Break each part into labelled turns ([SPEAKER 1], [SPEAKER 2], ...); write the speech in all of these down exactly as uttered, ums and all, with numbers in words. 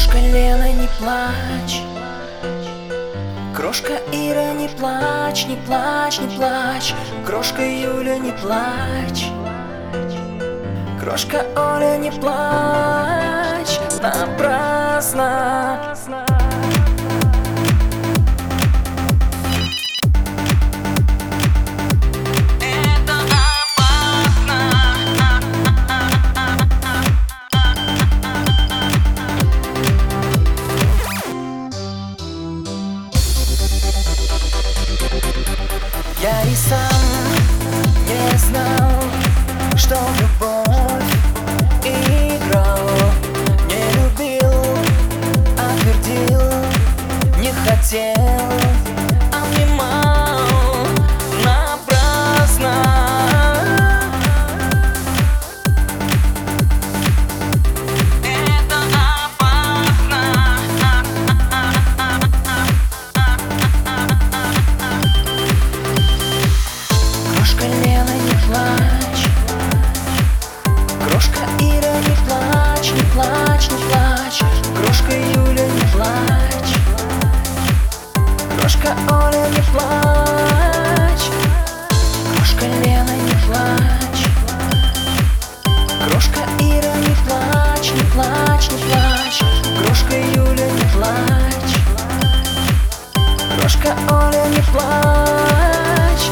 [SPEAKER 1] Крошка Лена, не плачь. Крошка Ира, не плачь, не плачь, не плачь. Крошка Юля, не плачь. Крошка Оля, не плачь напрасно. Я и сам не знал, что любовь, и играл, не любил, отвердил, не хотел, обнимал напрасно. Это опасно. Крошка Лена, не плачь. Крошка Ира, не плачь, не плачь, не плачь. Крошка Юля, не плачь. Крошка Оля, не плачь. Крошка Лена, не плачь. Крошка Ира, не плачь, не плачь, не плачь. Крошка Юля, не плачь. Крошка Оля, не плачь.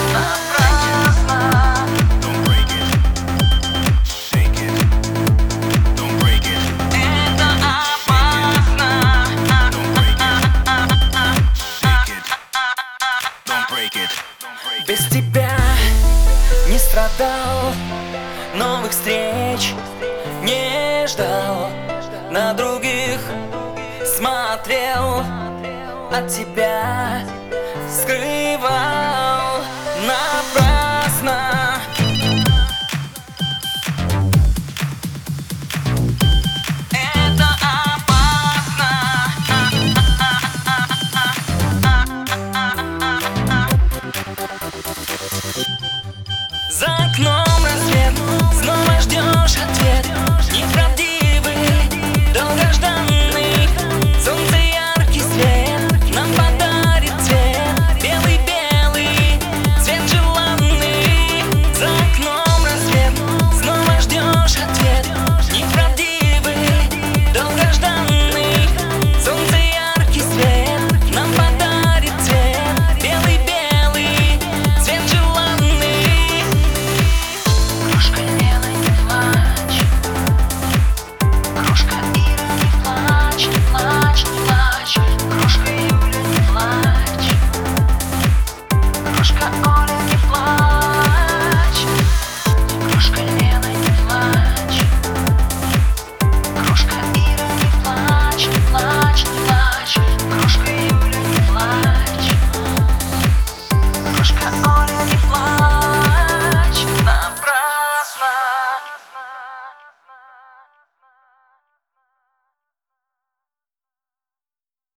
[SPEAKER 1] Без тебя не страдал, новых встреч не ждал, на других смотрел, от тебя скрывал напрасно.